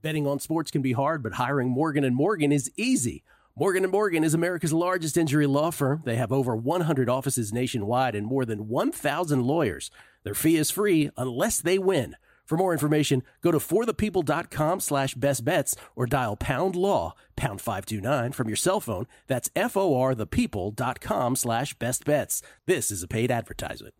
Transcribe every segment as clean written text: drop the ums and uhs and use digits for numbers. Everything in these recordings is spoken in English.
Betting on sports can be hard, but hiring Morgan & Morgan is easy. Morgan & Morgan is America's largest injury law firm. They have over 100 offices nationwide and more than 1,000 lawyers. Their fee is free unless they win. For more information, go to forthepeople.com/bestbets or dial pound law, pound 529 from your cell phone. That's forthepeople.com/bestbets. This is a paid advertisement.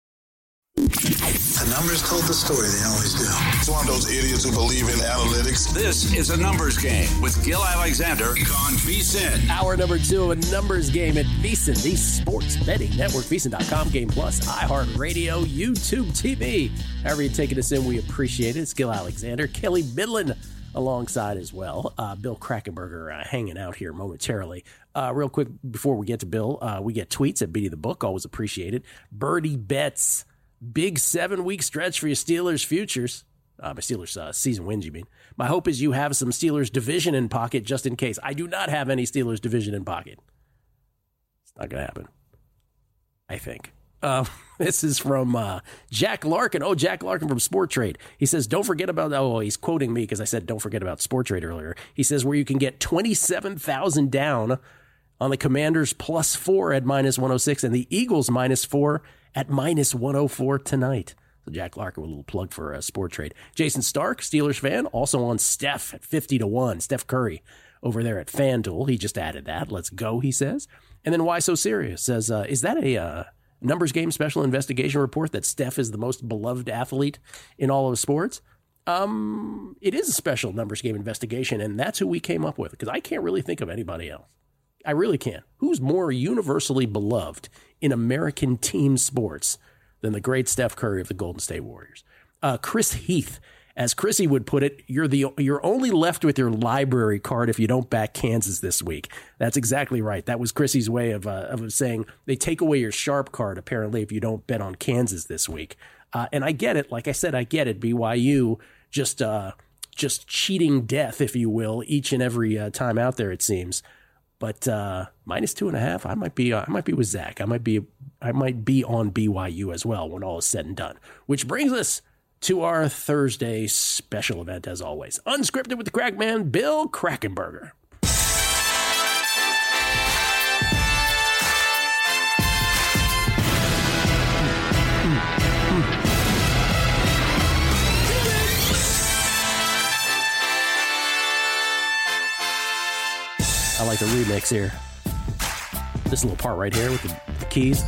The numbers told the story, they always do. It's one of those idiots who believe in analytics. This is A Numbers Game with Gil Alexander on VSiN. Hour number 2 of A Numbers Game at VSiN, the sports betting network, VSiN.com, Game Plus, iHeartRadio, YouTube TV. However you're taking us in, we appreciate it. It's Gil Alexander, Kelly Midland alongside as well. Bill Krackomberger hanging out here momentarily. Real quick, before we get to Bill, we get tweets at Beatty the Book, always appreciated. Birdie Bets. Big 7-week stretch for your Steelers futures. My Steelers season wins, you mean. My hope is you have some Steelers division in pocket just in case. I do not have any Steelers division in pocket. It's not going to happen, I think. This is from Jack Larkin. Oh, Jack Larkin from Sport Trade. He says, don't forget about, he's quoting me because I said don't forget about Sport Trade earlier. He says where you can get 27,000 down on the Commanders +4 at -106 and the Eagles -4 at -104 tonight. So Jack Larkin with a little plug for Sport Trade. Jason Stark, Steelers fan, also on Steph at 50-1. Steph Curry over there at FanDuel. He just added that. Let's go, he says. And then Why So Serious says, is that a Numbers Game special investigation report that Steph is the most beloved athlete in all of sports? It is a special Numbers Game investigation, and that's who we came up with because I can't really think of anybody else. I really can't. Who's more universally beloved in American team sports than the great Steph Curry of the Golden State Warriors? Chris Heath, as Chrissy would put it, you're only left with your library card if you don't back Kansas this week. That's exactly right. That was Chrissy's way of saying they take away your sharp card, apparently, if you don't bet on Kansas this week. And I get it. Like I said, I get it. BYU just cheating death, if you will, each and every time out there, it seems. But -2.5, I might be with Zach. I might be on BYU as well when all is said and done. Which brings us to our Thursday special event, as always. Unscripted with the crack man, Bill Krackomberger. I like the remix here. This little part right here with the keys.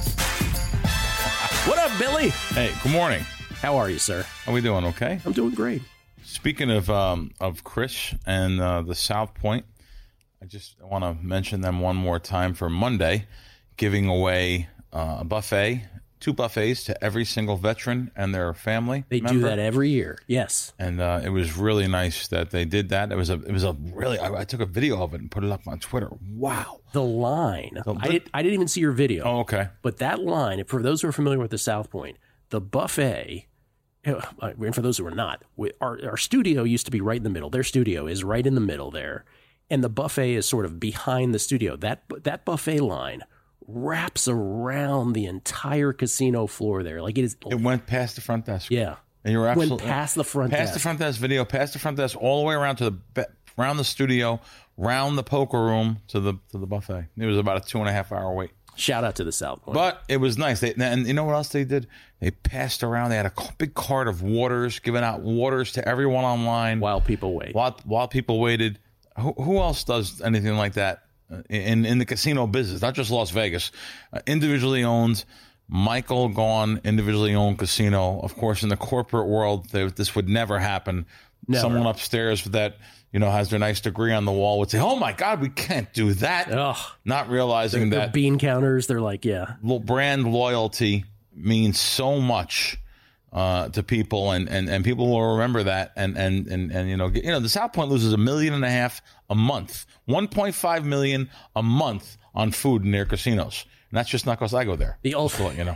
What up, Billy? Hey, good morning. How are you, sir? How we doing? Okay. I'm doing great. Speaking of Chris and the South Point, I just want to mention them one more time for Monday, giving away a buffet, 2 buffets to every single veteran and their family. They do that every year. Yes. And it was really nice that they did that. It was a really, I took a video of it and put it up on Twitter. Wow. The line. I didn't even see your video. Oh, okay. But that line, for those who are familiar with the South Point, the buffet, and for those who are not, our studio used to be right in the middle. Their studio is right in the middle there. And the buffet is sort of behind the studio. That buffet line wraps around the entire casino floor there. Like it went past the front desk. Yeah. And you're absolutely went past the front desk. Past the front desk video, past the front desk, all the way around to around the studio, round the poker room to the buffet. It was about a 2.5 hour wait. Shout out to the South Point. But it was nice. And you know what else they did? They passed around. They had a big cart of waters, giving out waters to everyone online. While people wait. While people waited. Who else does anything like that in the casino business? Not just Las Vegas. Individually owned, Michael Gaughan, individually owned casino. Of course, in the corporate world, this would never happen. Never. Someone upstairs that has their nice degree on the wall would say, "Oh my God, we can't do that." Ugh. Not realizing that bean counters, they're like, yeah. Brand loyalty means so much to people, and people will remember that. And the South Point loses $1.5 million a month, $1.5 million a month on food in their casinos. And that's just not because I go there. The ultimate,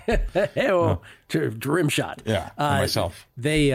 rim shot. Yeah, myself.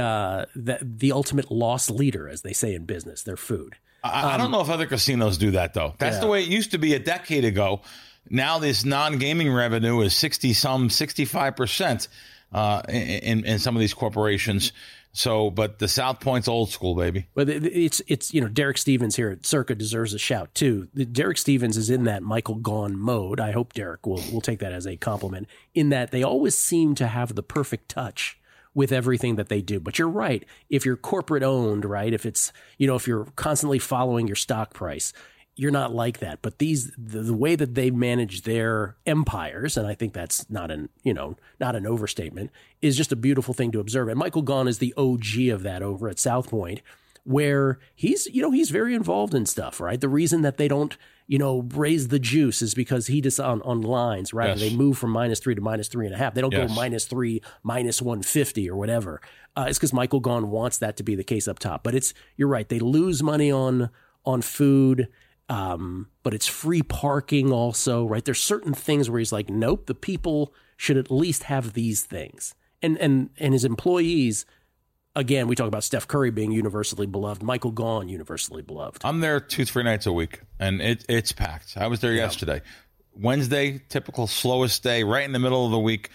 The ultimate loss leader, as they say in business, their food. I don't know if other casinos do that, though. That's the way it used to be a decade ago. Now this non-gaming revenue is 65% in some of these corporations. So, but the South Point's old school, baby. But it's Derek Stevens here at Circa deserves a shout too. Derek Stevens is in that Michael Gaughan mode. I hope Derek will take that as a compliment, in that they always seem to have the perfect touch with everything that they do. But you're right. If you're corporate owned, right? If it's, if you're constantly following your stock price, you're not like that. But the way that they manage their empires, and I think that's not an overstatement, is just a beautiful thing to observe. And Michael Gaughan is the OG of that over at South Point, where he's very involved in stuff, right? The reason that they don't, raise the juice is because he just on lines, right? Yes. They move from -3 to -3.5. They don't Yes. go -3, -150 or whatever. It's because Michael Gaughan wants that to be the case up top. But you're right. They lose money on food. But it's free parking also, right? There's certain things where he's like, nope, the people should at least have these things. And his employees, again, we talk about Steph Curry being universally beloved, Michael Gaughan universally beloved. I'm there 2-3 nights a week, and it's packed. I was there yesterday. Wednesday, typical slowest day, right in the middle of the week.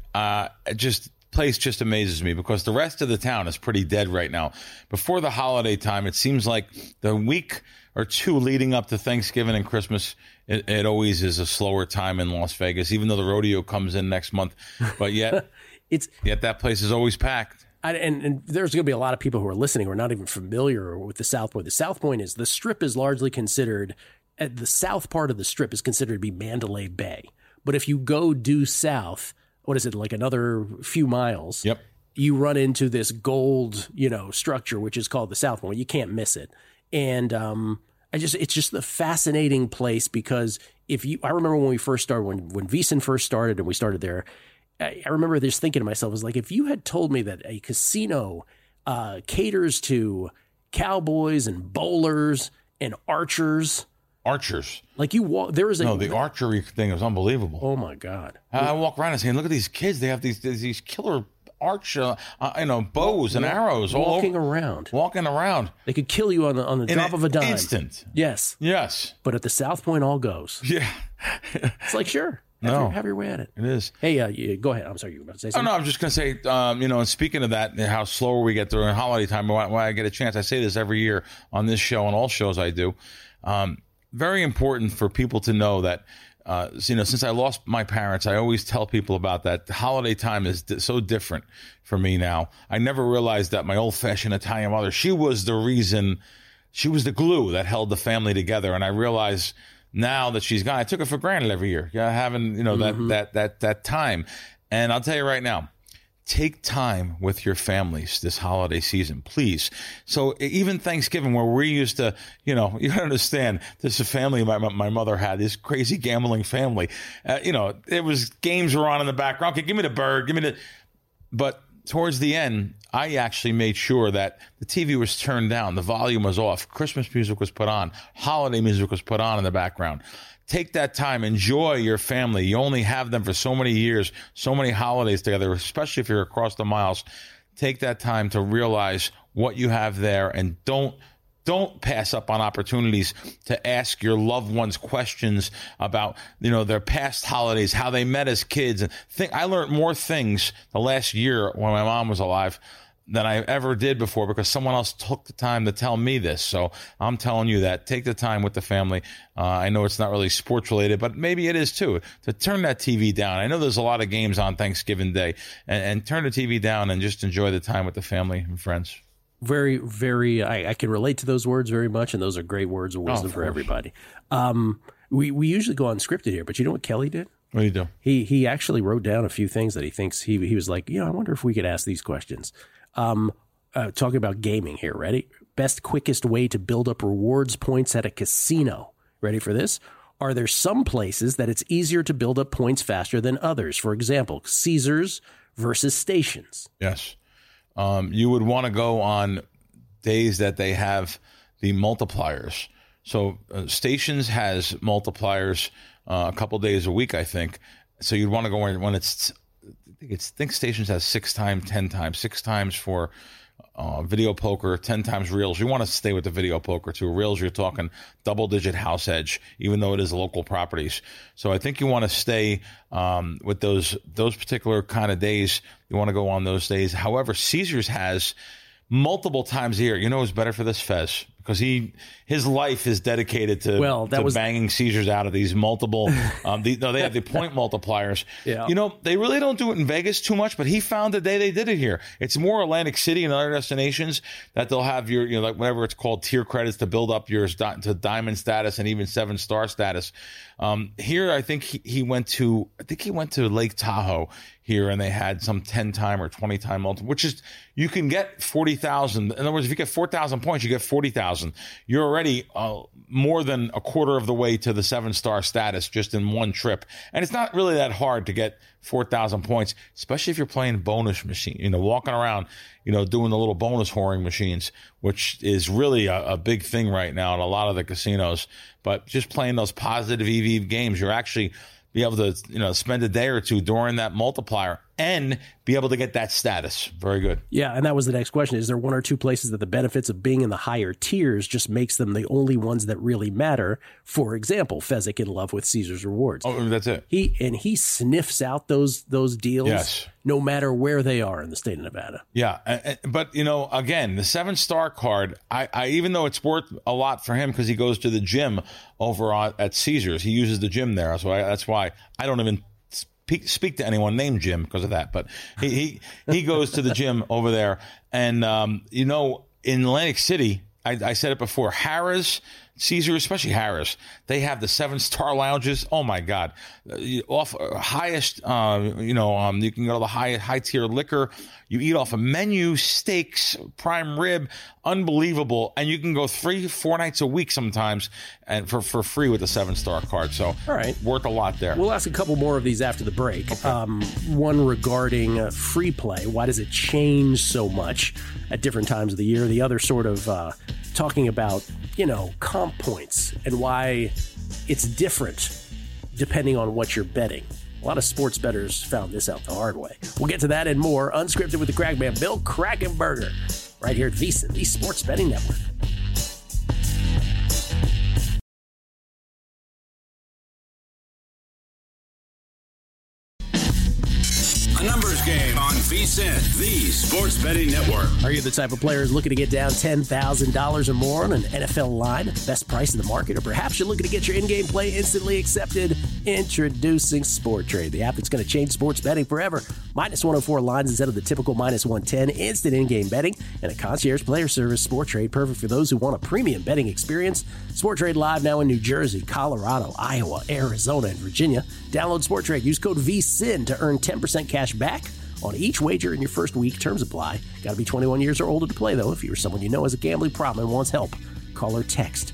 Place just amazes me because the rest of the town is pretty dead right now. Before the holiday time, it seems like the week or two leading up to Thanksgiving and Christmas, it always is a slower time in Las Vegas, even though the rodeo comes in next month. But yet, yet that place is always packed. And there's going to be a lot of people who are listening who are not even familiar with the South Point. The South Point is, the Strip is largely considered, the south part of the Strip is considered to be Mandalay Bay. But if you go due south, what is it, like another few miles? Yep. You run into this gold, structure, which is called the South Point. You can't miss it. And it's just a fascinating place because I remember when we first started, when VSiN first started and we started there, I remember just thinking to myself, I was like, if you had told me that a casino caters to cowboys and bowlers and archers. Like you walk, there is the archery thing is unbelievable. Oh my God. I walk around and say, look at these kids. They have these killer arch, bows and arrows walking around. They could kill you on the drop of a dime. Instant. Yes. But at the South Point, all goes. Yeah. It's like, sure. Have your way at it. It is. Hey, go ahead. I'm sorry, you were about to say something. No, I'm just going to say, and speaking of that, how slower we get during holiday time, when I get a chance, I say this every year on this show and all shows I do. Very important for people to know that, since I lost my parents, I always tell people about that. The holiday time is so different for me now. I never realized that my old-fashioned Italian mother, she was the reason, she was the glue that held the family together. And I realize now that she's gone, I took it for granted every year, having, that time. And I'll tell you right now, take time with your families this holiday season, please. So even Thanksgiving, where we used to, you understand, this is a family my mother had, this crazy gambling family. It was games were on in the background. Okay, give me the bird, But towards the end, I actually made sure that the TV was turned down, the volume was off, Christmas music was put on, holiday music was put on in the background. Take that time. Enjoy your family. You only have them for so many years, so many holidays together, especially if you're across the miles. Take that time to realize what you have there, and don't pass up on opportunities to ask your loved ones questions about, their past holidays, how they met as kids. And I learned more things the last year when my mom was alive than I ever did before, because someone else took the time to tell me this. So I'm telling you that. Take the time with the family. I know it's not really sports related, but maybe it is too, to turn that TV down. I know there's a lot of games on Thanksgiving Day, and turn the TV down and just enjoy the time with the family and friends. Very, very, I can relate to those words very much, and those are great words of wisdom for everybody. We usually go unscripted here, but you know what Kelly did? What do you do? He actually wrote down a few things that he thinks he was like, I wonder if we could ask these questions. Talking about gaming here. Ready? Best, quickest way to build up rewards points at a casino. Ready for this? Are there some places that it's easier to build up points faster than others? For example, Caesars versus Stations. Yes. You would want to go on days that they have the multipliers. So Stations has multipliers a couple days a week, I think. So you'd want to go when it's, I think Stations has 6 times, 10 times, 6 times for video poker, 10 times reels. You want to stay with the video poker too. Reels, you're talking double-digit house edge, even though it is local properties. So I think you want to stay with those particular kind of days. You want to go on those days. However, Caesars has multiple times a year. You know who's better for this, Fez? Because his life is dedicated to banging Caesars out of these multiple. They have the point multipliers. Yeah. You know, they really don't do it in Vegas too much, but he found the day they did it here. It's more Atlantic City and other destinations that they'll have your, like whatever it's called, tier credits to build up yours to diamond status and even 7-star status. Here, I think he went to Lake Tahoe here, and they had some 10-time or 20-time multiple, which is, you can get 40,000. In other words, if you get 4,000 points, you get 40,000. You're already more than a quarter of the way to the 7-star status just in one trip. And it's not really that hard to get 4,000 points, especially if you're playing bonus machine, walking around, doing the little bonus whoring machines, which is really a big thing right now in a lot of the casinos. But just playing those positive EV games, you're actually be able to, spend a day or two during that multiplier and be able to get that status. Very good. Yeah, and that was the next question. Is there one or two places that the benefits of being in the higher tiers just makes them the only ones that really matter? For example, Fezzik in love with Caesars Rewards. Oh, that's it. He sniffs out those deals, yes, no matter where they are in the state of Nevada. Yeah, but, again, the 7-star card, I even though it's worth a lot for him because he goes to the gym over at Caesars, he uses the gym there. So that's why I don't even speak to anyone named Jim because of that, but he goes to the gym over there. And, in Atlantic City, I said it before, Harrah's, Caesar, especially Harrah's, they have the 7-star lounges. Oh my God. Off highest, you can go to the high tier liquor. You eat off a menu, steaks, prime rib, unbelievable. And you can go 3-4 nights a week sometimes and for free with the 7-star card. So all right, worth a lot there. We'll ask a couple more of these after the break. Okay. One regarding free play. Why does it change so much at different times of the year? The other sort of talking about, comp points and why it's different depending on what you're betting. A lot of sports bettors found this out the hard way. We'll get to that and more. Unscripted with the Crackman, Bill Krackomberger, right here at VSiN, the Sports Betting Network. A numbers game on VSiN, the Sports Betting Network. Are you the type of players looking to get down $10,000 or more on an NFL line at the best price in the market? Or perhaps you're looking to get your in-game play instantly accepted? Introducing SportTrade, the app that's going to change sports betting forever. -104 lines instead of the typical -110. Instant in-game betting and a concierge player service. SportTrade, perfect for those who want a premium betting experience. SportTrade live now in New Jersey, Colorado, Iowa, Arizona, and Virginia. Download SportTrade. Use code VSiN to earn 10% cash back on each wager in your first week. Terms apply. Got to be 21 years or older to play, though. If you're someone you know has a gambling problem and wants help, call or text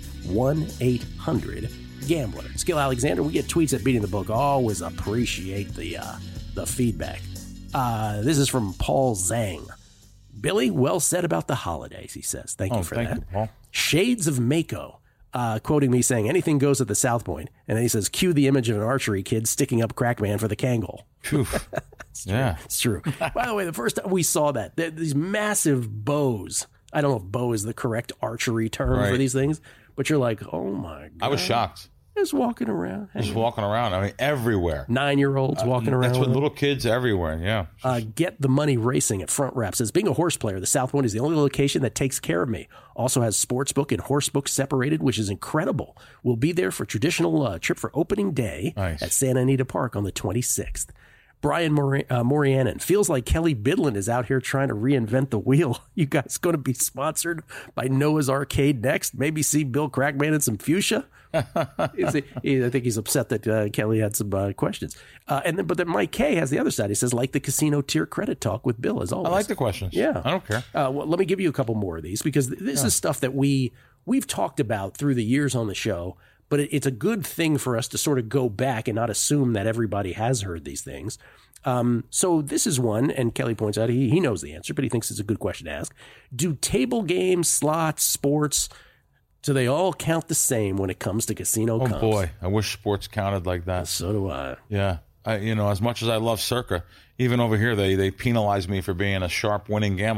1-800-GAMBLER. Skill Alexander, we get tweets at Beating the Book. Always appreciate the feedback. This is from Paul Zhang. Billy, well said about the holidays, he says. Thank you for that. You, Paul. Shades of Mako. Quoting me saying, anything goes at the South Point. And then he says, cue the image of an archery kid sticking up Crackman for the Kangol. It's true. Yeah. It's true. By the way, the first time we saw that, these massive bows, I don't know if bow is the correct archery term for these things, but you're like, oh my God. I was shocked. Just walking around. Just walking around. I mean, everywhere. 9-year-olds walking around. That's what little kids everywhere, yeah. Get the money racing at Front Wrap. Says, being a horse player, the South Point is the only location that takes care of me. Also has sportsbook and horsebook separated, which is incredible. We'll be there for traditional trip for opening day at Santa Anita Park on the 26th. Brian Morianen, feels like Kelly Bidlin is out here trying to reinvent the wheel. You guys going to be sponsored by Noah's Arcade next? Maybe see Bill Crackman in some fuchsia? I think he's upset that Kelly had some questions. But then Mike K has the other side. He says, like the casino tier credit talk with Bill, as always. I like the questions. Yeah. I don't care. Well, let me give you a couple more of these because this is stuff that we've talked about through the years on the show. But it's a good thing for us to sort of go back and not assume that everybody has heard these things. So this is one, and Kelly points out he knows the answer, but he thinks it's a good question to ask. Do table games, slots, sports, do they all count the same when it comes to casino comps? Oh, boy. I wish sports counted like that. So do I. Yeah. As much as I love Circa, even over here, they penalize me for being a sharp winning gambler.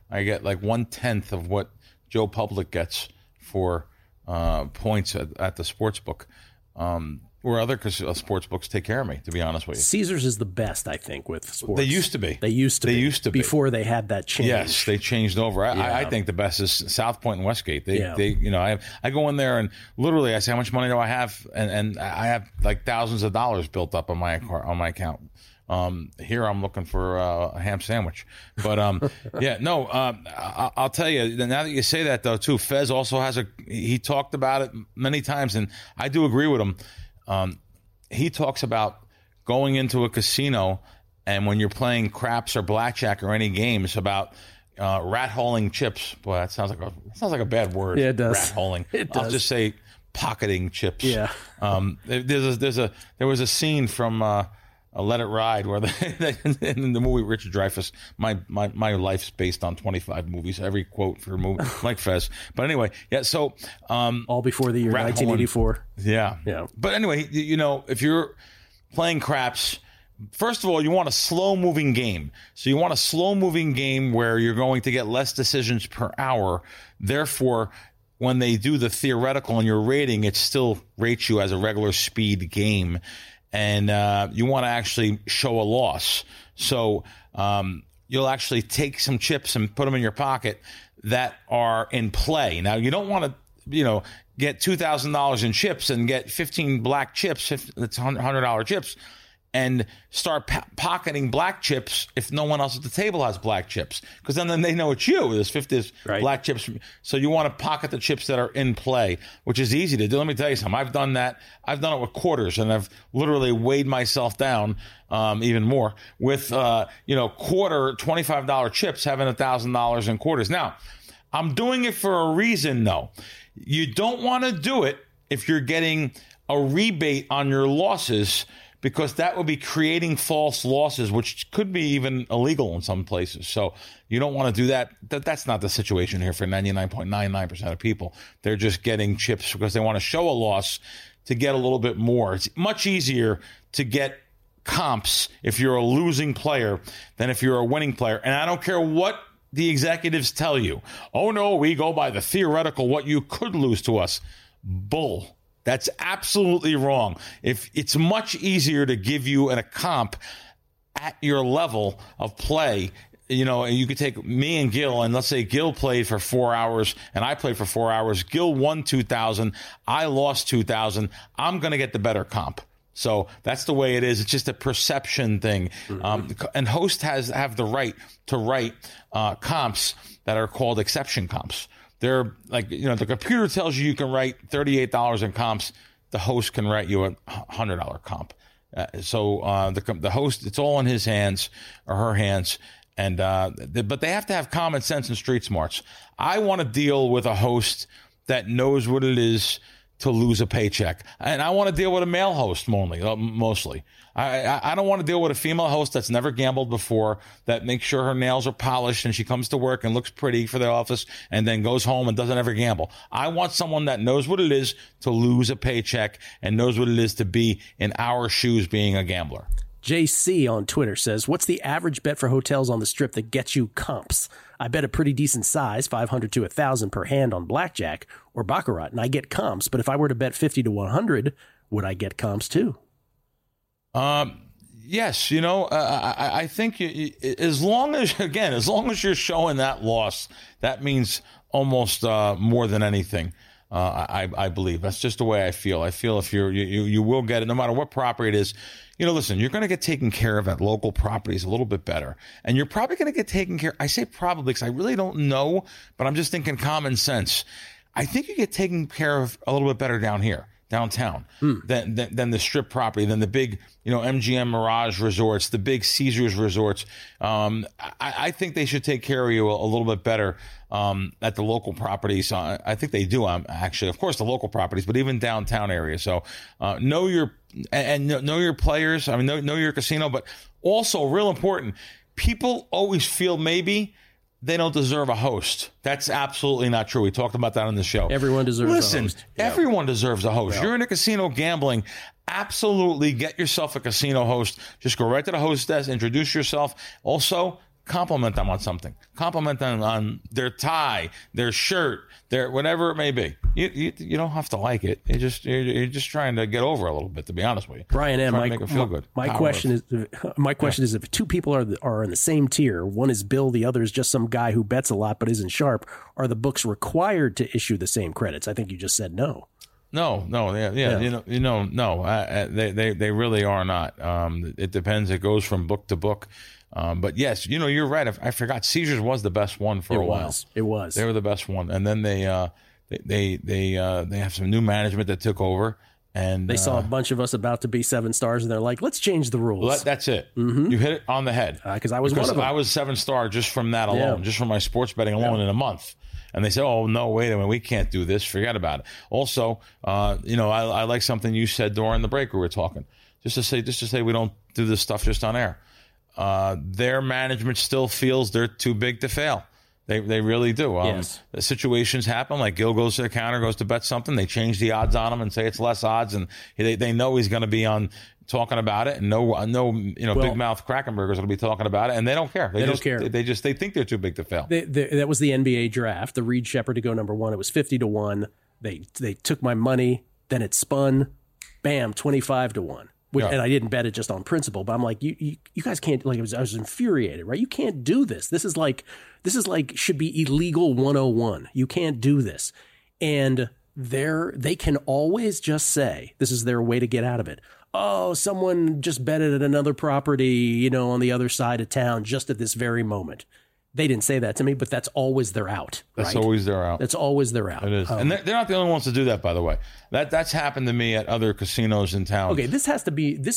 I get like 1/10 of what Joe Public gets for points at the sports book. Where other sports books take care of me, to be honest with you. Caesars is the best, I think, with sports. They used to be. They used to be. Before they had that change. Yes, they changed over. I think the best is South Point and Westgate. They I go in there and literally I say, how much money do I have? And I have like thousands of dollars built up on my account. Here I'm looking for a ham sandwich. But I'll tell you, now that you say that though too, Fez also has he talked about it many times, and I do agree with him. He talks about going into a casino and when you're playing craps or blackjack or any games about rat-holing chips. Boy, that sounds like a bad word. Yeah, it does. Rat-holing. It does. I'll just say pocketing chips. Yeah. There was a scene from Let It Ride where in the movie Richard Dreyfuss, my life's based on 25 movies. Every quote for a movie, like Fez. But anyway, yeah. So all before the year 1984. Yeah. Yeah. But anyway, if you're playing craps, first of all, you want a slow-moving game. So you want a slow-moving game where you're going to get less decisions per hour. Therefore, when they do the theoretical and your rating, it still rates you as a regular speed game. And you want to actually show a loss. So you'll actually take some chips and put them in your pocket that are in play. Now, you don't want to, get $2,000 in chips and get 15 black chips, if it's $100 chips, and start pocketing black chips if no one else at the table has black chips. Because then they know it's you. There's 50 right. Black chips. So you want to pocket the chips that are in play, which is easy to do. Let me tell you something. I've done that. I've done it with quarters, and I've literally weighed myself down even more with, quarter $25 chips having $1,000 in quarters. Now, I'm doing it for a reason, though. You don't want to do it if you're getting a rebate on your losses, because that would be creating false losses, which could be even illegal in some places. So you don't want to do that. That's not the situation here for 99.99% of people. They're just getting chips because they want to show a loss to get a little bit more. It's much easier to get comps if you're a losing player than if you're a winning player. And I don't care what the executives tell you. Oh, no, we go by the theoretical, what you could lose to us. Bull. That's absolutely wrong. If it's much easier to give you a comp at your level of play, you could take me and Gil, and let's say Gil played for 4 hours and I played for 4 hours. Gil won 2,000. I lost 2,000. I'm going to get the better comp. So that's the way it is. It's just a perception thing. And hosts have the right to write comps that are called exception comps. They're like, the computer tells you can write $38 in comps. The host can write you a $100 comp. So the host, it's all in his hands or her hands. And but they have to have common sense and street smarts. I want to deal with a host that knows what it is to lose a paycheck. And I want to deal with a male host mostly. I don't want to deal with a female host that's never gambled before, that makes sure her nails are polished and she comes to work and looks pretty for the office and then goes home and doesn't ever gamble. I want someone that knows what it is to lose a paycheck and knows what it is to be in our shoes being a gambler. JC on Twitter says, what's the average bet for hotels on the Strip that gets you comps? I bet a pretty decent size, 500 to 1,000 per hand on blackjack or baccarat, and I get comps. But if I were to bet 50 to 100, would I get comps too? Yes. I think as long as you're showing that loss, that means almost more than anything. I believe that's just the way I feel. I feel if you will get it, no matter what property it is. Listen, you're going to get taken care of at local properties a little bit better. And you're probably going to get taken care. I say probably because I really don't know, but I'm just thinking common sense. I think you get taken care of a little bit better downtown, than the Strip property, than the big, MGM Mirage resorts, the big Caesars resorts. I think they should take care of you a little bit better at the local properties. I think they do, actually. Of course, the local properties, but even downtown areas. So know your players. I mean, know your casino, but also real important. People always feel maybe they don't deserve a host. That's absolutely not true. We talked about that on the show. Everyone deserves a host. Everyone deserves a host. Yeah. You're in a casino gambling. Absolutely get yourself a casino host. Just go right to the host desk, introduce yourself. Also, compliment them on something. Compliment them on their tie, their shirt, their whatever it may be. You don't have to like it. You're just trying to get over a little bit, to be honest with you. Brian M. Make it feel good. My question is, if two people are in the same tier, one is Bill, the other is just some guy who bets a lot but isn't sharp, are the books required to issue the same credits? I think you just said no. No, yeah. No. They really are not. It depends. It goes from book to book. But yes, you're right. I forgot Seizures was the best one for a while. It was. They were the best one, and then they have some new management that took over, and they saw a bunch of us about to be 7 stars, and they're like, "Let's change the rules." Well, that's it. Mm-hmm. You hit it on the head. Because I was one of them. I was 7-star just from that alone, just from my sports betting alone in a month. And they said, "Oh no, wait a minute, we can't do this. Forget about it." Also, I like something you said during the break we were talking. Just to say, we don't do this stuff just on air. Their management still feels they're too big to fail. They really do. Yes. The situations happen. Like Gil goes to the counter, goes to bet something. They change the odds on him and say it's less odds, and they know he's going to be on talking about it, and big mouth Krakenberger's going to be talking about it, and they don't care. They don't care. They think they're too big to fail. That was the NBA draft. The Reed Shepherd to go number 1. It was 50-1. They took my money. Then it spun. Bam, 25-1. And I didn't bet it just on principle, but I'm like, you guys can't. Like, I was infuriated, right? You can't do this. This is like should be illegal 101. You can't do this. And they can always just say, this is their way to get out of it. Oh, someone just betted at another property, on the other side of town just at this very moment. They didn't say that to me, but that's always their out. That's always their out. That's always their out. It is. And they're not the only ones to do that, by the way. That's happened to me at other casinos in town. Okay, this has to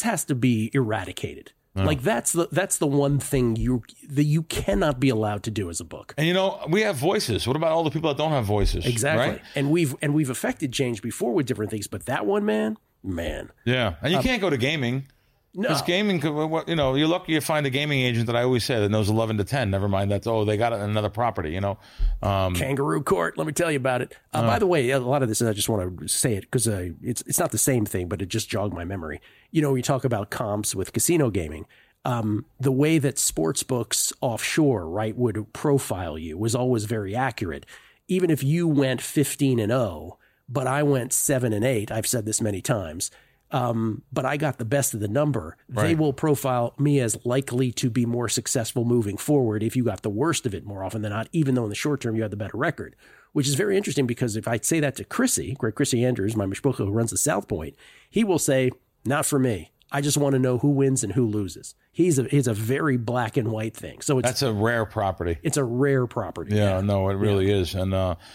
be eradicated. Like that's the one thing that you cannot be allowed to do as a book. And we have voices. What about all the people that don't have voices? Exactly. Right? And we've affected change before with different things, but that one, man. Yeah. And you can't go to gaming. No. Because gaming, you're lucky you find a gaming agent that I always say that knows 11 to 10. Never mind that. They got it in another property, Kangaroo Court. Let me tell you about it. By the way, a lot of this, I just want to say it because it's not the same thing, but it just jogged my memory. You talk about comps with casino gaming. The way that sports books offshore, right, would profile you was always very accurate. Even if you went 15-0, but I went 7-8, I've said this many times. But I got the best of the number. Right. They will profile me as likely to be more successful moving forward if you got the worst of it more often than not, even though in the short term you had the better record, which is very interesting because if I say that to Greg Chrissy Andrews, my mishpucha who runs the South Point, he will say, not for me. I just want to know who wins and who loses. He's a very black and white thing. So that's a rare property. It's a rare property. Yeah, no, it really is. And,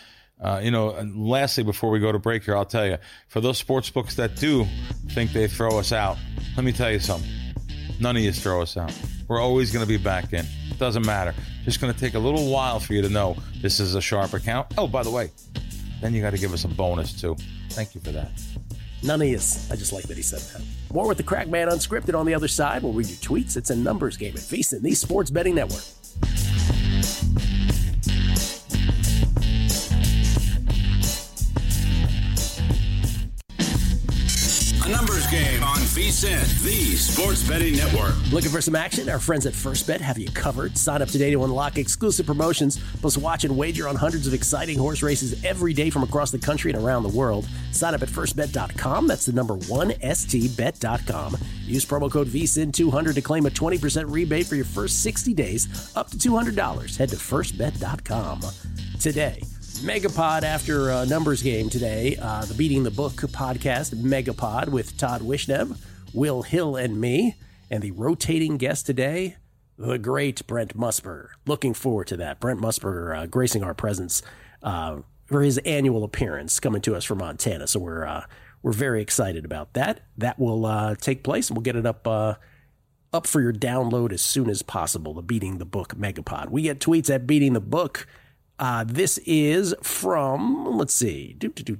and lastly, before we go to break here, I'll tell you, for those sports books that do think they throw us out, let me tell you something. None of you throw us out. We're always going to be back in. It doesn't matter. Just going to take a little while for you to know this is a sharp account. Oh, by the way, then you got to give us a bonus, too. Thank you for that. None of us. I just like that he said that. More with the Crackman Unscripted on the other side. We'll read your tweets. It's a numbers game at VSiN, the Sports Betting Network. A numbers game on VSiN, the Sports Betting Network. Looking for some action? Our friends at First Bet have you covered. Sign up today to unlock exclusive promotions, plus watch and wager on hundreds of exciting horse races every day from across the country and around the world. Sign up at firstbet.com. That's the number 1stbet.com. Use promo code VSiN200 to claim a 20% rebate for your first 60 days, up to $200. Head to firstbet.com today. Megapod after a numbers game today. The Beating the Book podcast, Megapod, with Todd Wishnev, Will Hill, and me. And the rotating guest today, the great Brent Musburger. Looking forward to that. Brent Musburger gracing our presence for his annual appearance coming to us from Montana. So we're very excited about that. That will take place, and we'll get it up for your download as soon as possible, the Beating the Book Megapod. We get tweets at Beating the Book. This is from, let's see,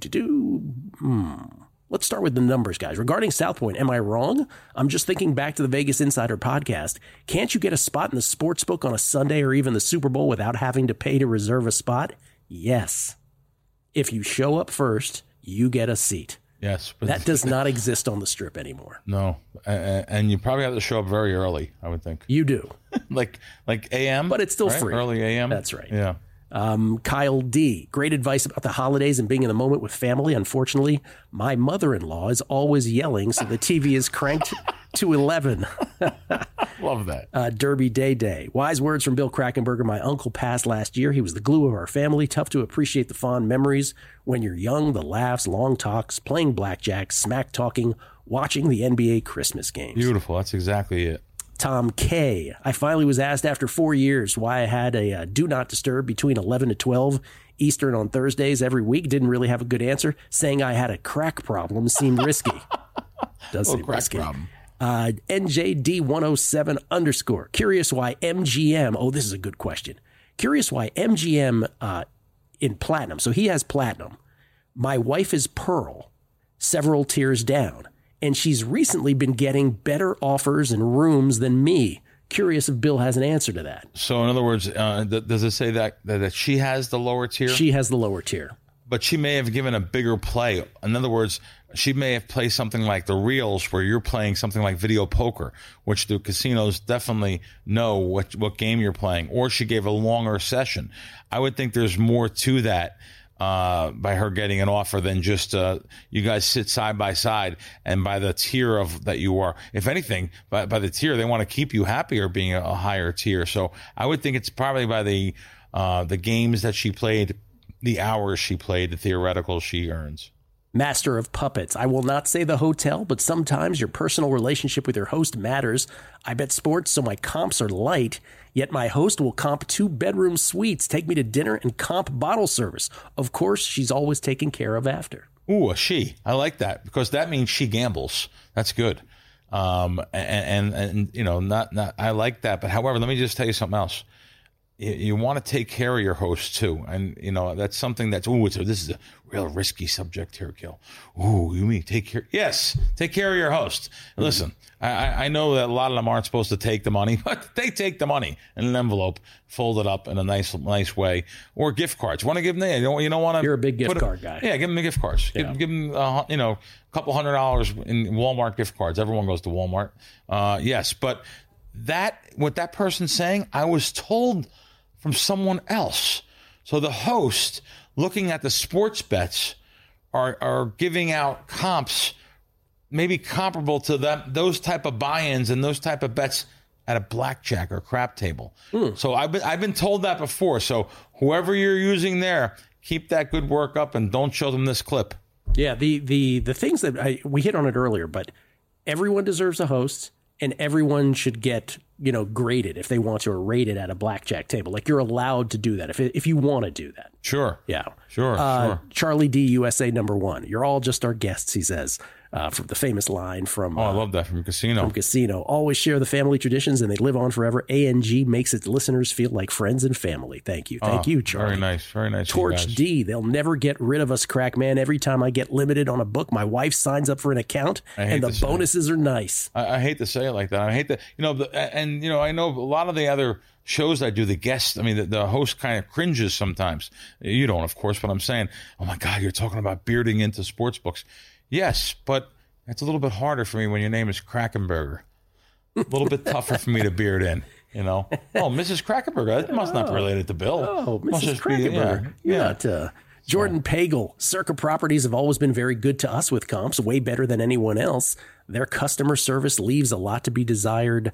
Let's start with the numbers, guys. Regarding South Point, am I wrong? I'm just thinking back to the Vegas Insider podcast. Can't you get a spot in the sports book on a Sunday or even the Super Bowl without having to pay to reserve a spot? Yes. If you show up first, you get a seat. Yes. But That does not exist on the Strip anymore. No. And you probably have to show up very early, I would think. You do. like AM? But it's still right? free. Early AM? That's right. Yeah. Kyle D. Great advice about the holidays and being in the moment with family. Unfortunately, my mother-in-law is always yelling, so the TV is cranked to 11. Love that. Derby Day. Wise words from Bill Krackenberger. My uncle passed last year. He was the glue of our family. Tough to appreciate the fond memories when you're young, the laughs, long talks, playing blackjack, smack talking, watching the NBA Christmas games. Beautiful. That's exactly it. Tom K. I finally was asked after 4 years why I had a do not disturb between 11 to 12 Eastern on Thursdays every week. Didn't really have a good answer. Saying I had a crack problem seemed risky. Does seem crack risky. problem. NJD107 _ Curious why MGM. Oh, this is a good question. Curious why MGM in platinum. So he has platinum. My wife is Pearl, several tiers down. And she's recently been getting better offers and rooms than me. Curious if Bill has an answer to that. So, in other words, does it say that she has the lower tier? She has the lower tier. But she may have given a bigger play. In other words, she may have played something like the reels where you're playing something like video poker, which the casinos definitely know what game you're playing. Or she gave a longer session. I would think there's more to that. By her getting an offer than just you guys sit side by side, and by the tier of that you are, if anything, by the tier they want to keep you happier being a higher tier. So I would think it's probably by the games that she played, the hours she played, the theoretical she earns. Master of Puppets. I will not say the hotel, but sometimes your personal relationship with your host matters. I bet sports, so my comps are light, yet my host will comp 2-bedroom suites, take me to dinner, and comp bottle service. Of course, she's always taken care of after. Ooh, a she. I like that because that means she gambles. That's good. And you know, not I like that. But however, let me just tell you something else. You want to take care of your host too, and you know that's something that's this is a real risky subject here, Gil. Ooh, you mean take care? Yes, take care of your host. Listen, I know that a lot of them aren't supposed to take the money, but they take the money in an envelope, fold it up in a nice way, or gift cards. Want to give them? You don't want to. You're a big gift card guy. Yeah, give them the gift cards. Yeah. Give them a couple $100 in Walmart gift cards. Everyone goes to Walmart. Yes, but what that person's saying, I was told from someone else. So the host, looking at the sports bets, are giving out comps maybe comparable to those type of buy-ins and those type of bets at a blackjack or crap table. So I've been told that before. So whoever you're using there, keep that good work up and don't show them this clip. Yeah, the things that we hit on it earlier, but everyone deserves a host. And everyone should get, graded if they want to, or rated at a blackjack table. Like, you're allowed to do that if you want to do that. Sure. Yeah. Sure. Charlie D, USA #1. You're all just our guests, he says. From the famous line from... I love that, from Casino. From Casino. Always share the family traditions, and they live on forever. ANG makes its listeners feel like friends and family. Thank you. Thank you, Charlie. Very nice. Very nice. Torch D, they'll never get rid of us, crack man. Every time I get limited on a book, my wife signs up for an account, and the bonuses are nice. I hate to say it like that. I hate that. I know a lot of the other shows I do, the guests, the host kind of cringes sometimes. You don't, of course, but I'm saying, oh my God, you're talking about bearding into sports books. Yes, but it's a little bit harder for me when your name is Krackenberger. A little bit tougher for me to beard in, Oh, Mrs. Krackenberger. That must not be related to Bill. Oh, Mrs. Krackenberger. Yeah. Jordan Pagel. Circa Properties have always been very good to us with comps, way better than anyone else. Their customer service leaves a lot to be desired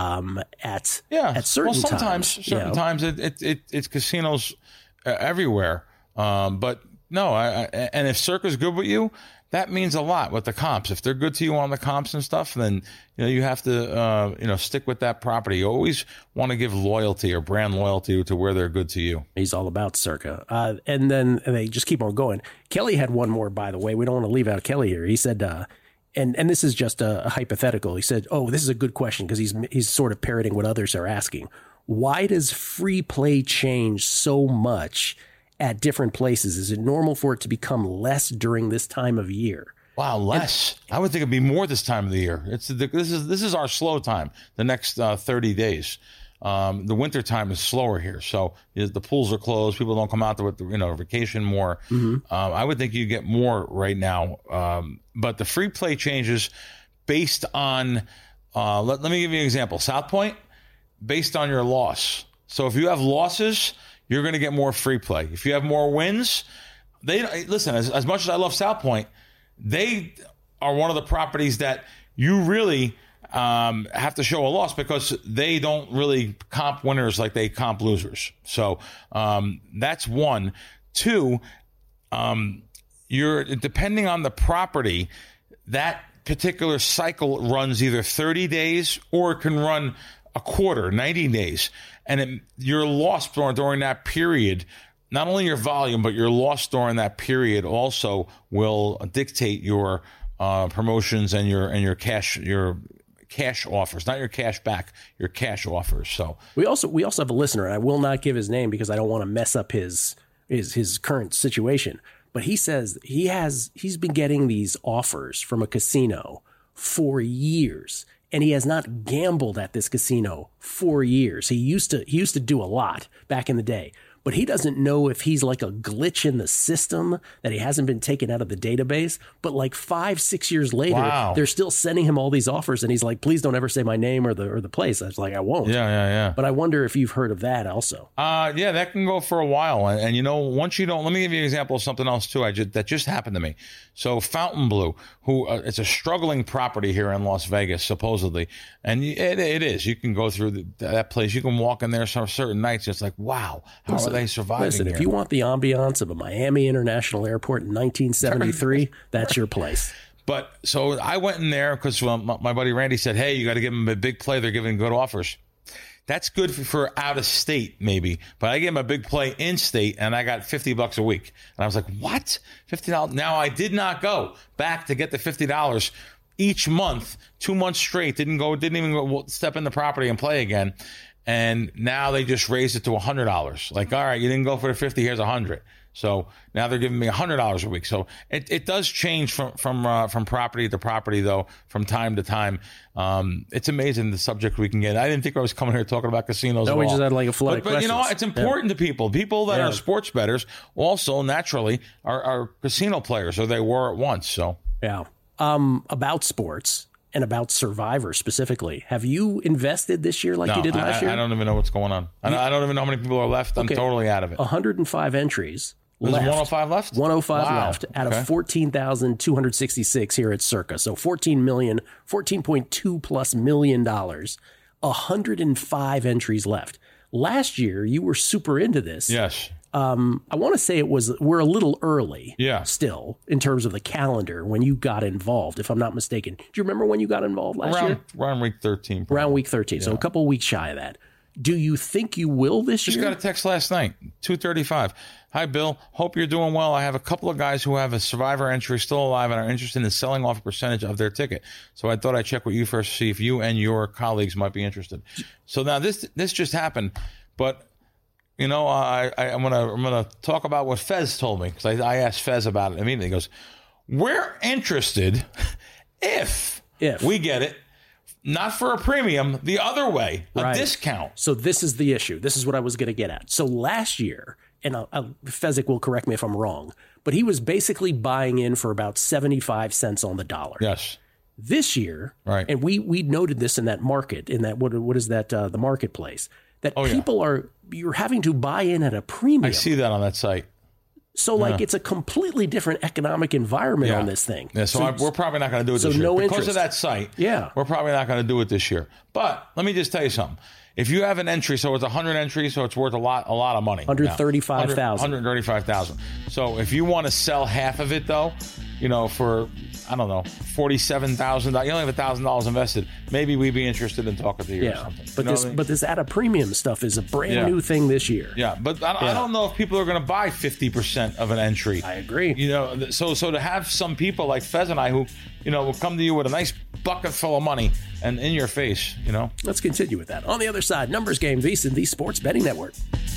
at certain times. Certain times it's casinos everywhere. But no, and if Circa's good with you, that means a lot with the comps. If they're good to you on the comps and stuff, then you have to stick with that property. You always want to give loyalty or brand loyalty to where they're good to you. He's all about Circa. And then they just keep on going. Kelly had one more, by the way. We don't want to leave out Kelly here. He said, and this is just a hypothetical. He said, oh, this is a good question because he's sort of parroting what others are asking. Why does free play change so much at different places? Is it normal for it to become less during this time of year? Wow, less. I would think it'd be more this time of the year. This is our slow time, the next 30 days. The winter time is slower here, so the pools are closed. People don't come out there with vacation more. I would think you get more right now, but the free play changes based on. Let me give you an example. South Point, based on your loss. So if you have losses, you're going to get more free play. If you have more wins, listen. As much as I love South Point, they are one of the properties that you really have to show a loss because they don't really comp winners like they comp losers. So that's one. Two, you're depending on the property, that particular cycle runs either 30 days or it can run a quarter, 90 days. And your loss during that period, not only your volume, but your loss during that period also will dictate your promotions and your cash offers, not your cash back, your cash offers. So we also have a listener, and I will not give his name because I don't want to mess up his current situation. But he says he's been getting these offers from a casino for years, and he has not gambled at this casino for years. He used to do a lot back in the day, but he doesn't know if he's like a glitch in the system that he hasn't been taken out of the database. But like 5-6 years later, they're still sending him all these offers, and he's like, "Please don't ever say my name or the place." I was like, "I won't." Yeah. But I wonder if you've heard of that also. Yeah, that can go for a while, and once you don't. Let me give you an example of something else too. That just happened to me. So Fontainebleau, who it's a struggling property here in Las Vegas, supposedly, and it is. You can go through that place. You can walk in there some certain nights. It's like, wow, how are they surviving? Listen, here? If you want the ambiance of a Miami International Airport in 1973, that's your place. But so I went in there because my buddy Randy said, "Hey, you got to give them a big play. They're giving good offers." That's good for out of state, maybe. But I gave him a big play in state, and I got $50 a week. And I was like, what? $50? Now, I did not go back to get the $50 each month, 2 months straight. Didn't even go step in the property and play again. And now they just raised it to $100. Like, all right, you didn't go for the 50, here's $100. So now they're giving me $100 a week. So it does change from property to property, though, from time to time. It's amazing the subject we can get. I didn't think I was coming here talking about casinos at all. We just had like a flood of questions. But it's important to people. People that are sports bettors also naturally are casino players, or they were at once. So yeah. About sports and about Survivor specifically, have you invested this year like you did last year? I don't even know what's going on. I don't even know how many people are left. I'm totally out of it. 105 entries. There's 105 left? 105 left out of 14,266 here at Circa. So $14.2 plus million. 105 entries left. Last year, you were super into this. Yes. I want to say we're a little early still in terms of the calendar when you got involved, if I'm not mistaken. Do you remember when you got involved last year? Around week 13. Probably. Around week 13. Yeah. So a couple of weeks shy of that. Do you think you will this year? Just got a text last night, 2:35. Hi, Bill. Hope you're doing well. I have a couple of guys who have a Survivor entry still alive and are interested in selling off a percentage of their ticket. So I thought I'd check with you first to see if you and your colleagues might be interested. So now this just happened, but I'm gonna talk about what Fez told me, because I asked Fez about it immediately. He goes, "We're interested if we get it. Not for a premium, the other way, a discount." So this is the issue. This is what I was going to get at. So last year, and Fezzik will correct me if I'm wrong, but he was basically buying in for about 75 cents on the dollar. Yes. This year, and we noted this in that market, in that, what is that, the marketplace, that you're having to buy in at a premium. I see that on that site. So, it's a completely different economic environment on this thing. Yeah, so we're probably not going to do it this year. No because interest. of that site, we're probably not going to do it this year. But let me just tell you something. If you have an entry, so it's 100 entries, so it's worth a lot of money. 135,000. 135,000. So if you want to sell half of it, though, for, I don't know, $47,000, you only have $1,000 invested. Maybe we'd be interested in talking to you or something. But this at a premium stuff is a brand new thing this year. Yeah, but I don't know if people are going to buy 50% of an entry. I agree. So to have some people like Fez and I who, will come to you with a nice bucket full of money and in your face, Let's continue with that. On the other side, Numbers Game, VSiN, the Sports Betting Network.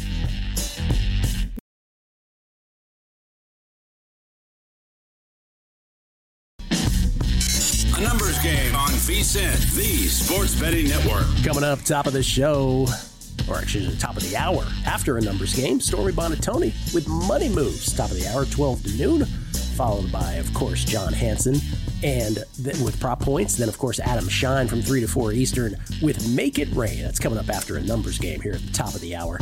A numbers game on VSiN, the Sports Betting Network. Coming up, top of the show, or actually the top of the hour after a numbers game. Stormy Bonatoni with Money Moves, top of the hour, 12 to noon, followed by, of course, John Hansen, and then with Prop Points. Then, of course, Adam Shine from 3 to 4 Eastern with Make It Rain. That's coming up after a numbers game here at the top of the hour.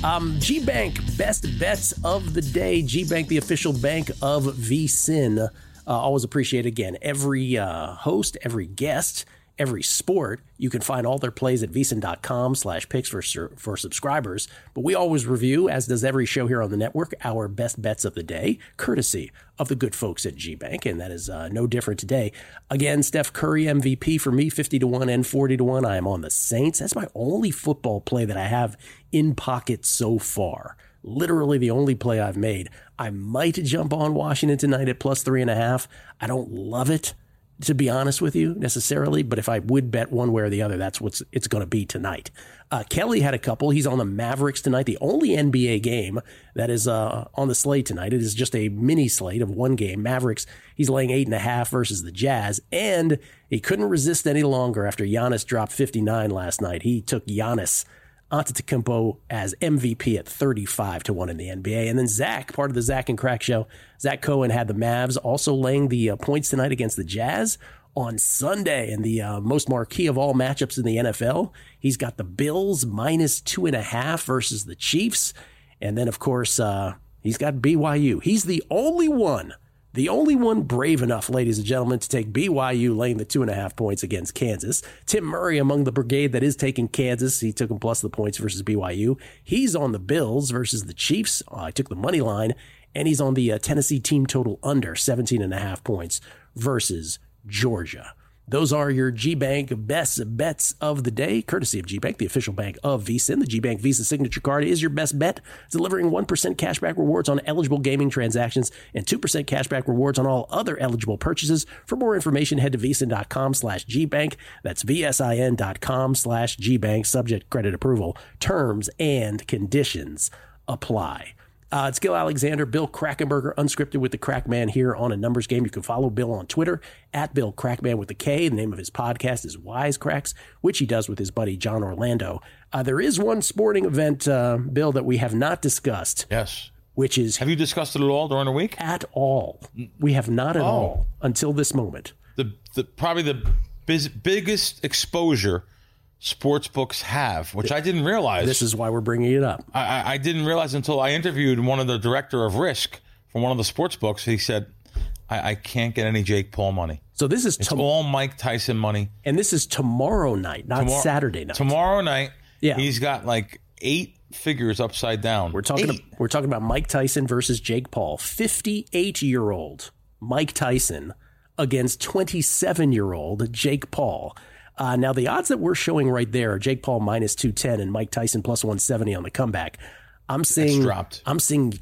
G-Bank, best bets of the day. G-Bank, the official bank of VSiN. Always appreciate, again, every host, every guest, every sport. You can find all their plays at vsin.com/picks for subscribers. But we always review, as does every show here on the network, our best bets of the day, courtesy of the good folks at G-Bank, and that is no different today. Again, Steph Curry MVP for me, 50 to 1 and 40 to 1. I am on the Saints. That's my only football play that I have in pocket so far. Literally the only play I've made. I might jump on Washington tonight at plus 3.5. I don't love it, to be honest with you, necessarily, but if I would bet one way or the other, that's what it's going to be tonight. Kelly had a couple. He's on the Mavericks tonight, the only NBA game that is on the slate tonight. It is just a mini slate of one game. Mavericks, he's laying 8.5 versus the Jazz, and he couldn't resist any longer after Giannis dropped 59 last night. He took Giannis Antetokounmpo as MVP at 35 to 1 in the NBA. And then Zach, part of the Zach and Crack show, Zach Cohen had the Mavs also laying the points tonight against the Jazz on Sunday. And the most marquee of all matchups in the NFL, he's got the Bills minus 2.5 versus the Chiefs. And then, of course, he's got BYU. He's the only one brave enough, ladies and gentlemen, to take BYU laying the 2.5 points against Kansas. Tim Murray among the brigade that is taking Kansas. He took him plus the points versus BYU. He's on the Bills versus the Chiefs. I took the money line, and he's on the Tennessee team total under 17.5 points versus Georgia. Those are your G-Bank best bets of the day, courtesy of G-Bank, the official bank of VSiN. The G-Bank Visa Signature Card is your best bet, delivering 1% cashback rewards on eligible gaming transactions and 2% cashback rewards on all other eligible purchases. For more information, head to vsin.com/GBank. That's VSIN.com/GBank. Subject credit approval. Terms and conditions apply. It's Gil Alexander, Bill Krackomberger, unscripted with the Crackman here on A Numbers Game. You can follow Bill on Twitter at Bill Crackman with a K. The name of his podcast is Wisecracks, which he does with his buddy John Orlando. There is one sporting event, Bill, that we have not discussed. Yes. Which is... Have you discussed it at all during the week? At all. We have not at all until this moment. Probably the biggest exposure sports books have, which I didn't realize. This is why we're bringing it up. I didn't realize until I interviewed one of the director of risk from one of the sports books. He said, I can't get any Jake Paul money. So this is all Mike Tyson money. And this is tomorrow night, not Saturday night. Tomorrow night, yeah. He's got like 8 figures upside down. We're talking about Mike Tyson versus Jake Paul. 58-year-old Mike Tyson against 27-year-old Jake Paul. Now, the odds that we're showing right there are Jake Paul minus 210 and Mike Tyson plus 170 on the comeback. I'm seeing, well, I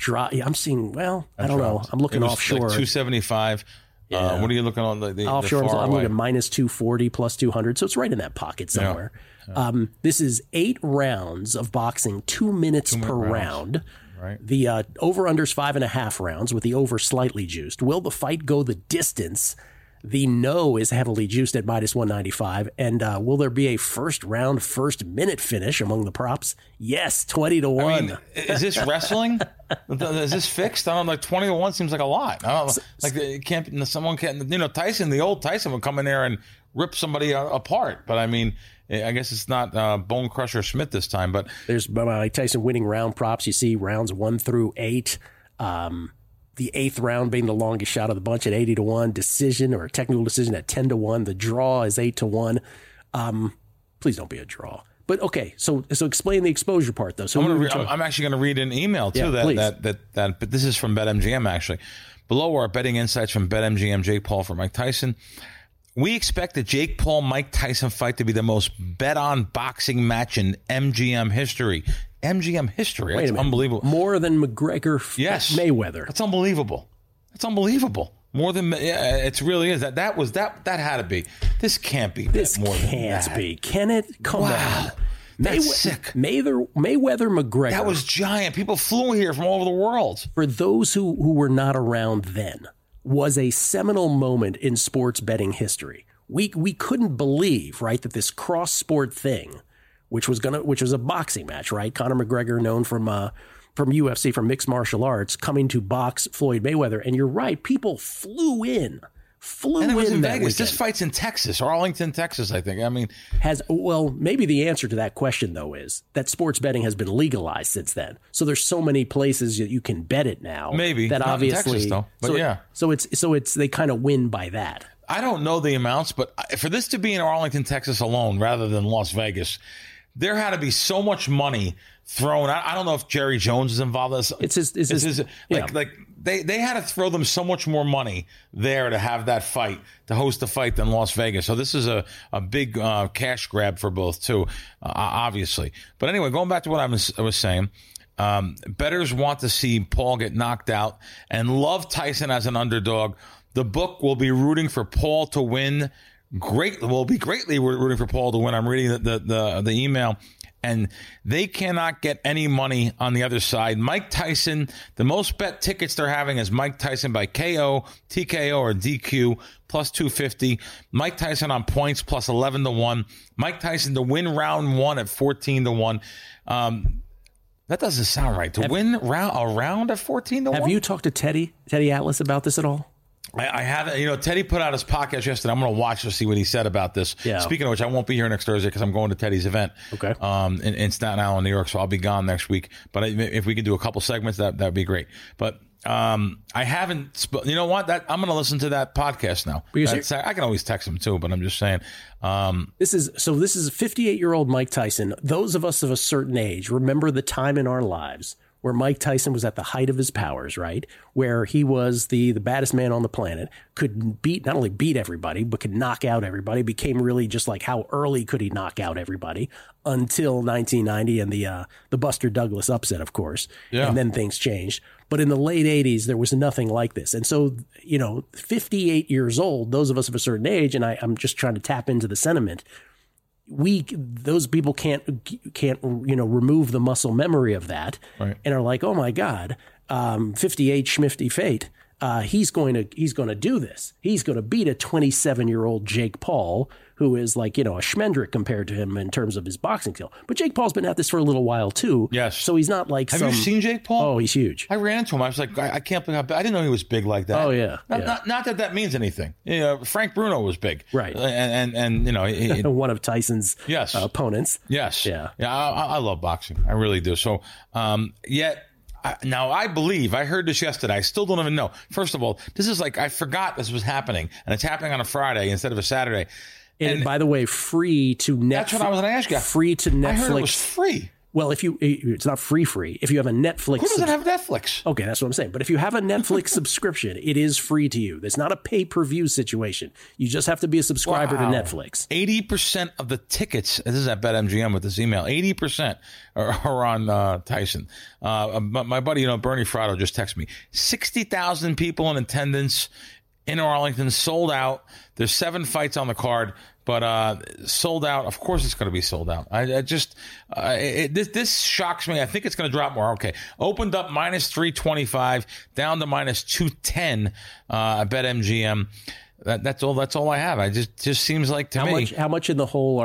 don't know. I'm looking offshore. Like 275. Yeah. What are you looking on? The offshore, I'm looking at minus 240 plus 200. So it's right in that pocket somewhere. Yeah. This is 8 rounds of boxing, 2 minutes per round. Right. The over-under's 5.5 rounds with the over slightly juiced. Will the fight go the distance? The no is heavily juiced at minus 195. And will there be a first round, first minute finish among the props? Yes, 20 to 1. I mean, is this wrestling? Is this fixed? I don't know. Like 20 to 1 seems like a lot. I don't know. Like it can't. Someone can't. Tyson, the old Tyson, would come in there and rip somebody apart. But I mean, I guess it's not Bone Crusher Smith this time. But there's Mike Tyson winning round props. You see rounds 1 through 8. The 8th round being the longest shot of the bunch at 80 to 1. Decision or technical decision at 10 to 1. The draw is 8 to 1. Please don't be a draw. But okay, so explain the exposure part though. So I'm actually going to read an email too. But this is from BetMGM actually. Below are betting insights from BetMGM. Jake Paul for Mike Tyson. We expect the Jake Paul-Mike Tyson fight to be the most bet-on boxing match in MGM history. MGM history. That's unbelievable. More than McGregor Mayweather. That's unbelievable. That's unbelievable. More than it really is. That had to be. This can't be. This more can't than be. Can it? Come on. That's sick. Mayweather McGregor. That was giant. People flew here from all over the world. For those who were not around then, was a seminal moment in sports betting history. We couldn't believe, right, that this cross-sport thing which was a boxing match, right? Conor McGregor, known from UFC, from mixed martial arts, coming to box Floyd Mayweather. And you're right, people flew in. And it was in Vegas. Weekend. This fight's in Texas, Arlington, Texas, I think. I mean, maybe the answer to that question, though, is that sports betting has been legalized since then. So there's so many places that you can bet it now. Maybe that not obviously, in Texas, though. But so it's they kind of win by that. I don't know the amounts, but for this to be in Arlington, Texas alone, rather than Las Vegas, there had to be so much money thrown. I don't know if Jerry Jones is involved. They had to throw them so much more money there to have that fight, to host the fight, than Las Vegas. So this is a big cash grab for both, too, obviously. But anyway, going back to what I was saying, bettors want to see Paul get knocked out and love Tyson as an underdog. The book will be rooting for Paul to win. We'll be greatly rooting for Paul to win. I'm reading the email. And they cannot get any money on the other side. Mike Tyson, the most bet tickets they're having is Mike Tyson by KO, TKO, or DQ, plus 250. Mike Tyson on points, plus 11-1. Mike Tyson to win round 1 at 14-1. That doesn't sound right. To win a round at 14-1? Have you talked to Teddy Atlas about this at all? I haven't. Teddy put out his podcast yesterday. I'm going to watch to see what he said about this. Yeah. Speaking of which, I won't be here next Thursday because I'm going to Teddy's event. Okay. In Staten Island, New York, so I'll be gone next week. But if we could do a couple segments, that'd be great. But I haven't. You know what? I'm going to listen to that podcast now. I can always text him too, but I'm just saying. This is 58-year-old Mike Tyson. Those of us of a certain age remember the time in our lives where Mike Tyson was at the height of his powers, right? Where he was the baddest man on the planet, could not only beat everybody, but could knock out everybody. Became really just like, how early could he knock out everybody, until 1990 and the Buster Douglas upset, of course. Yeah. And then things changed. But in the late 80s, there was nothing like this. And so, 58 years old, those of us of a certain age, and I'm just trying to tap into the sentiment, those people can't remove the muscle memory of that, right, and are like, oh my God, 58 Schmifty Fate, he's going to do this. He's going to beat a 27-year-old Jake Paul, who is like, a Schmendrick compared to him in terms of his boxing skill. But Jake Paul's been at this for a little while too. Yes. So he's not like Have you seen Jake Paul? Oh, he's huge. I ran into him. I was like, I can't believe I didn't know he was big like that. Oh yeah. Not that means anything. Frank Bruno was big. Right. And he one of Tyson's opponents. Yes. Yeah. Yeah. I love boxing. I really do. So, yet. Now, I believe, I heard this yesterday. I still don't even know. First of all, this is like, I forgot this was happening, and it's happening on a Friday instead of a Saturday. And by the way, free to Netflix. That's what I was going to ask you. Free to Netflix. I heard it was free. Well, it's not free. If you have a Netflix. Who doesn't have Netflix? Okay, that's what I'm saying. But if you have a Netflix subscription, it is free to you. It's not a pay-per-view situation. You just have to be a subscriber to Netflix. 80% of the tickets, this is at BetMGM with this email, 80% are on Tyson. My buddy, Bernie Fratto just texted me. 60,000 people in attendance in Arlington, sold out. There's 7 fights on the card, but sold out. Of course it's going to be sold out. This shocks me. I think it's going to drop more. Okay. Opened up minus 325, down to minus 210 at BetMGM. That's all I have. It just seems like to me. How much in the hole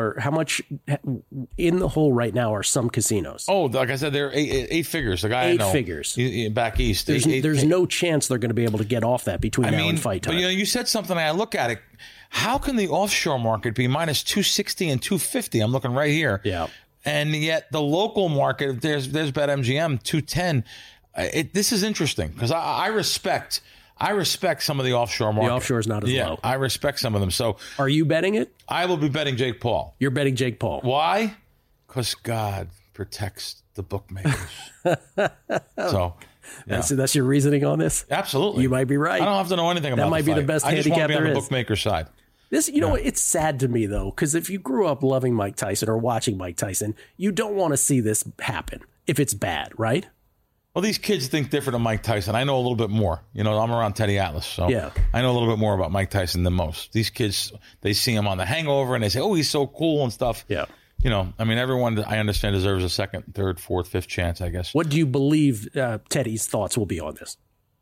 right now are some casinos? Oh, like I said, they're eight figures. The guy 8 I know, figures back east. There's no chance they're going to be able to get off that between now and fight time. But you said something. I look at it. How can the offshore market be minus 260 and 250? I'm looking right here. Yeah. And yet the local market, there's BetMGM 210. This is interesting because I respect some of the offshore market. The offshore is not as low. I respect some of them. So, are you betting it? I will be betting Jake Paul. You're betting Jake Paul. Why? Because God protects the bookmakers. So, yeah. That's your reasoning on this? Absolutely. You might be right. I don't have to know anything about that. Might be the best handicap there is. I just want to be on the bookmaker side. What? It's sad to me though, because if you grew up loving Mike Tyson or watching Mike Tyson, you don't want to see this happen if it's bad, right? Well, these kids think different of Mike Tyson. I know a little bit more. I'm around Teddy Atlas, so yeah. I know a little bit more about Mike Tyson than most. These kids, they see him on The Hangover, and they say, oh, he's so cool and stuff. Yeah. Everyone, I understand, deserves a second, third, fourth, fifth chance, I guess. What do you believe Teddy's thoughts will be on this?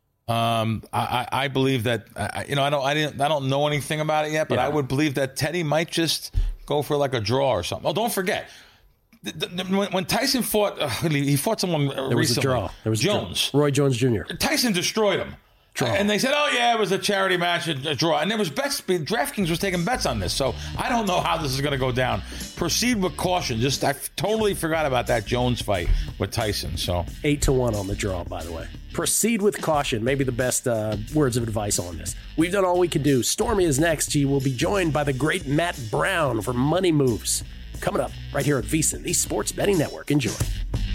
I believe that, I don't know anything about it yet, but I would believe that Teddy might just go for like a draw or something. Oh, don't forget. When Tyson fought, he fought someone recently. There was a draw. There was Jones. Roy Jones Jr. Tyson destroyed him. Draw. And they said, oh, yeah, it was a charity match, a draw. And there was bets. DraftKings was taking bets on this. So I don't know how this is going to go down. Proceed with caution. I totally forgot about that Jones fight with Tyson. So 8-1 on the draw, by the way. Proceed with caution. Maybe the best words of advice on this. We've done all we can do. Stormy is next. She will be joined by the great Matt Brown for Money Moves. Coming up right here at VSiN, the Sports Betting Network. Enjoy.